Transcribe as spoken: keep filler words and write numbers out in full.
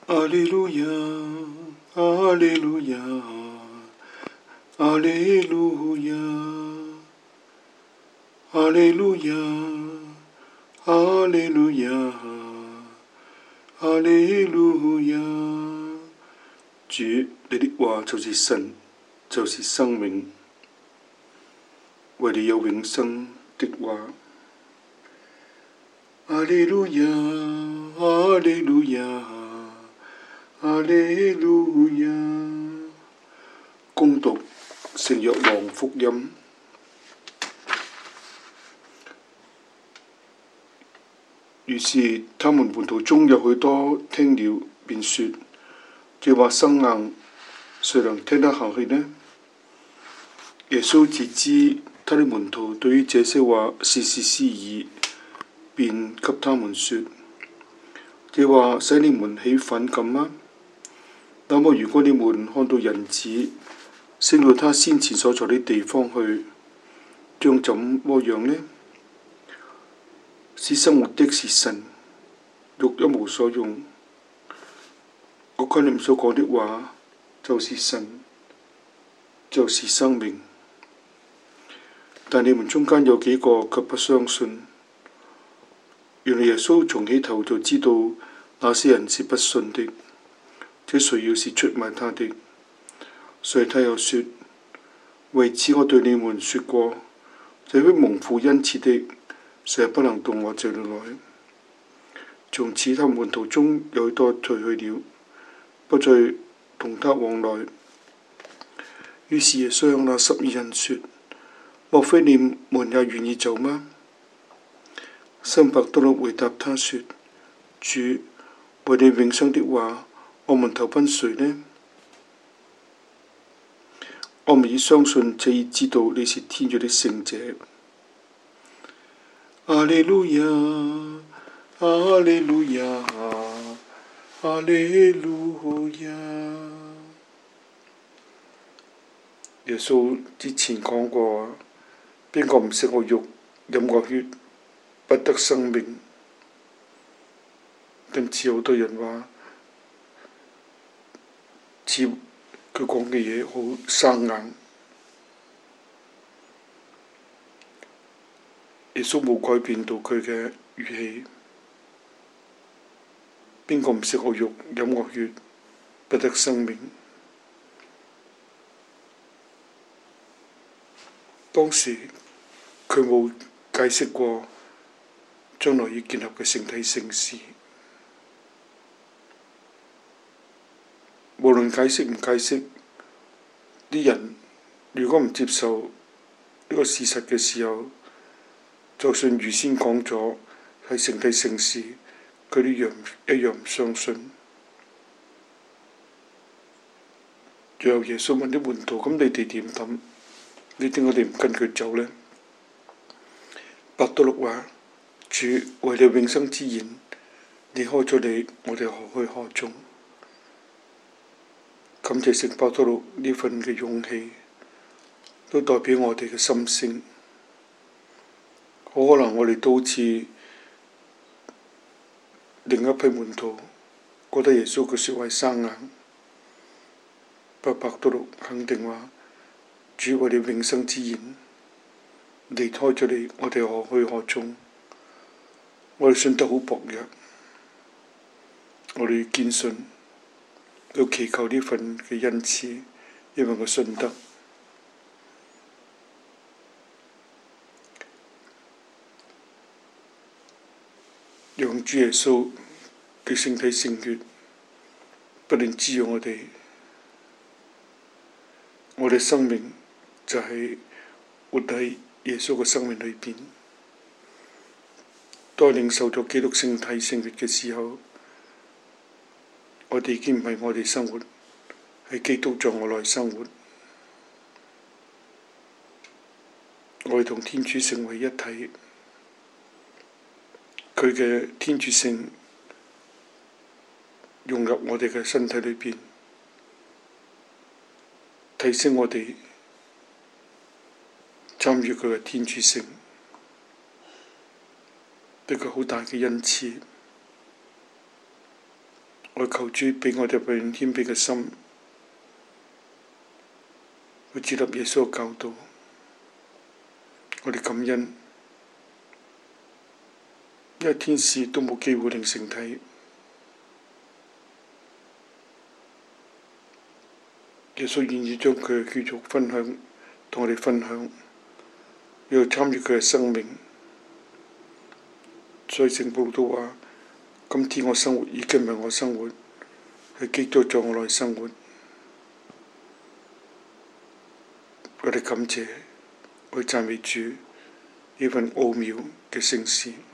阿利路亞，阿利路亞，阿利路亞，阿利路亞，阿利路亞，阿利路亞。主，你的話就是神，就是生命，為你有永生的話。阿利路亞，阿利路亞，阿利路亞。恭讀聖若望福音。於是他們門徒中有許多聽了，便說：這話生硬，誰能聽得下去呢？耶穌自知他的門徒對於這些話竊竊私議，便給他們說：這話使你們起反感嗎？那麼如果你們看到人子升到他先前所在的地方去，將怎麼樣呢？是生活的是神，肉一無所用。我看你們所講的話就是神，就是生命。但你們中間有幾個卻不相信。原來耶穌從起頭就知道那些人是不信的，這誰要是出賣他的。所以他又說：為此我對你們說過，這位蒙父恩賜的，誰不能到我這裏來。從此他門徒中有許多退去了，不再同他往來。於是耶穌向那十二人說：莫非你們也願意走嗎？西門伯多祿回答他說：主，為你永生的話，我們投奔誰呢？我們已相信，且已知道你是天主的聖者。阿利路亞，阿利路亞，阿利路亞。耶穌之前講過，邊個唔食我肉、飲我血，不得生命。因此好多人話，似佢講嘅嘢好生硬。耶穌冇改變到佢嘅語氣。邊個唔食我肉、飲我血，不得生命。當時佢冇解釋過將來要建立嘅聖體聖事。無論解釋唔解釋，啲人如果唔接受呢個事實嘅時候，就算預先講咗係聖體聖事，佢哋一樣一樣唔相信。最後耶穌問啲門徒：咁你哋點諗？你點解哋唔跟佢走呢？伯多祿話：主，為了永生之言，離開咗你，我哋何去何從？感謝聖伯多祿呢份嘅勇氣，都代表我哋嘅心聲。好可能我哋都好似另一批門徒，覺得耶穌嘅説話生硬。不過伯多祿肯定話：主，為了永生之言，離開咗你，我哋何去何從？我哋信得好薄弱，我哋要堅信，要祈求呢份嘅恩賜，因為我信得。讓主耶穌嘅聖體聖血不斷滋養我哋，我哋生命就係活喺耶穌嘅生命裏邊。當領受咗基督聖體聖血嘅時候，我哋已經唔係我哋生活，係基督在我內生活。我哋同天主成為一體，佢嘅天主性融入我哋嘅身體裏邊，提升我哋參與佢嘅天主性，一個好大嘅恩賜。 我求主畀我哋永遠謙卑嘅心，去接納耶穌嘅教導。我哋感恩，因為天使都冇機會領聖體，耶穌願意將佢嘅血肉分享，同我哋分享，要參與佢嘅生命。所以聖保祿都話：今天我生活已經唔係我生活，係基督在我內生活。我哋感謝，我哋讚美主呢份奧妙嘅聖事。